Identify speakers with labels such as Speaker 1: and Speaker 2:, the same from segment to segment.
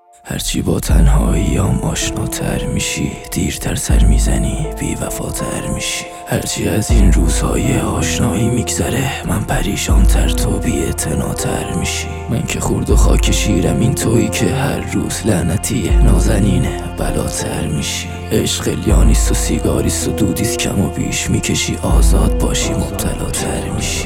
Speaker 1: هرچی با تنهاییام آشناتر میشی، دیرتر سر میزنی، بی وفاتر میشی. هرچی از این روزهای آشنایی میگذره، من پریشانتر تو بی اعتناتر میشی. من که خورد و خاک شیرم، این تویی که هر روز لعنتی نازنینه بلاتر میشی. عشق لیانیست و سیگاریست و دودیست، کم و بیش میکشی آزاد باشی مبتلاتر میشی.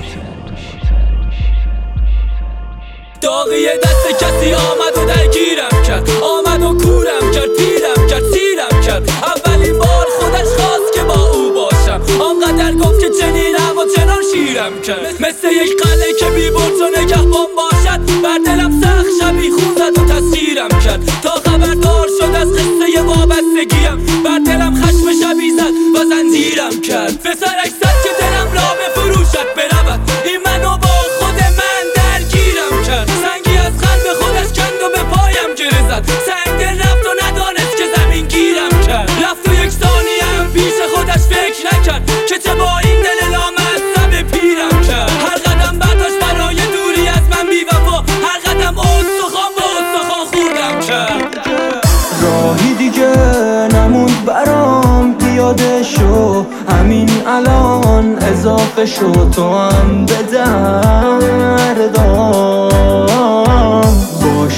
Speaker 2: داغی دست کسی آمد و درگیرم کرد، آمد و کورم کرد، پیرم کرد، سیرم کرد. اولین بار خودش خواست که با او باشم، آنقدر گفت که چنینم و چنان شیرم کرد. مثل یک قلعه که بی برج و نگهبان باشد، بر دلم سخت شبی خون زد و تسخیرم کرد. تا خبردار شد از قصه وابستگیم، بر دلم خشم شبی زد و زنجیرم کرد. پسرک زد که دلم را بفروشد برود، این منو با خود من درگیرم کرد. سنگی از قلب خودش کند و به پایم گره زد، سنگ دل رفت و ندانست که زمین گیرم کرد. رفت و یک ثانیه هم پیش خودش فکر نکرد که چه با این دل لامصب پیرم کرد. هر قدم برداشت برای دوری از من بی وفا، هر قدم استخوان به استخوان خوردم کرد.
Speaker 3: راهی دیگه نموند برام، پیاده شو همین الان، اضافه شو تو هم به دردام.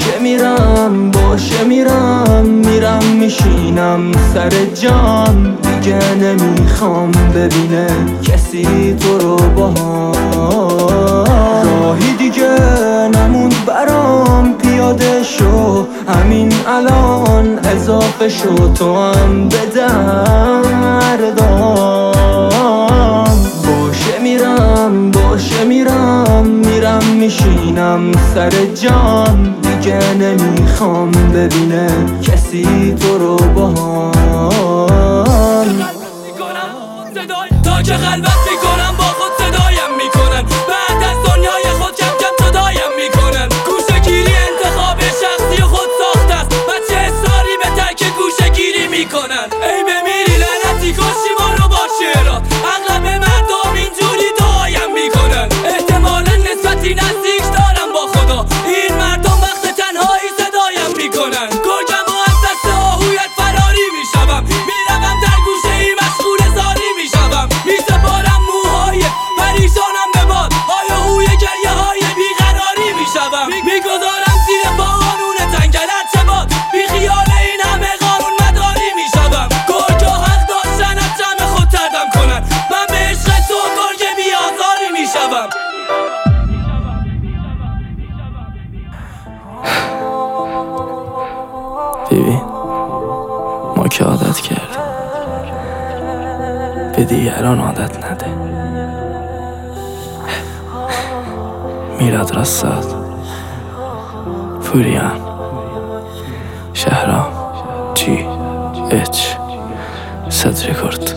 Speaker 3: باشه میرم میشینم سر جام، دیگه نمیخوام ببینه کسی تو رو باهام. راهی دیگه نموند برام، پیاده شو همین الان، اضافه شو تو هم به دردام. باشه میرم میشینم سر جام، دیگه نمیخوام ببینه کسی تو رو باهام.
Speaker 2: تا که خلوت میکنم با خود صدایم میکنن، بعد از دنیای خود کم کم صدایم میکنن. گوشه گیری انتخاب شخصی خود ساخته است، بچه اصراری به ترک گوشه گیری میکنن. ای بمیری لعنتی کشی ما رو با شعرات، اغلب مردم اینجوری دعایم میکنن. احتمالا نسبتی نزدیک دارم با خدا، این مردم وقت تنهایی صدایم میکنن. گرگم و از دست آهویت فراری میشوم، میروم در گوشه ای مشغول زاری میشوم. میسپارم موهای پریشانم به باد، های هوی گریه های بیقراری میشوم. میگذارم زیر پا قانون تنگل هرچه باد، بی خیال این همه قانون مداری میشوم. گرگا حق داشتن از جمع خود تردم کنن، من به عشق تو گرگ بی آزاری میشوم.
Speaker 1: ببین ما که عادت کردیم، به دیگران عادت نده. میلاد رساد، پوریان، شهرام، جی اچ، صدر کرد.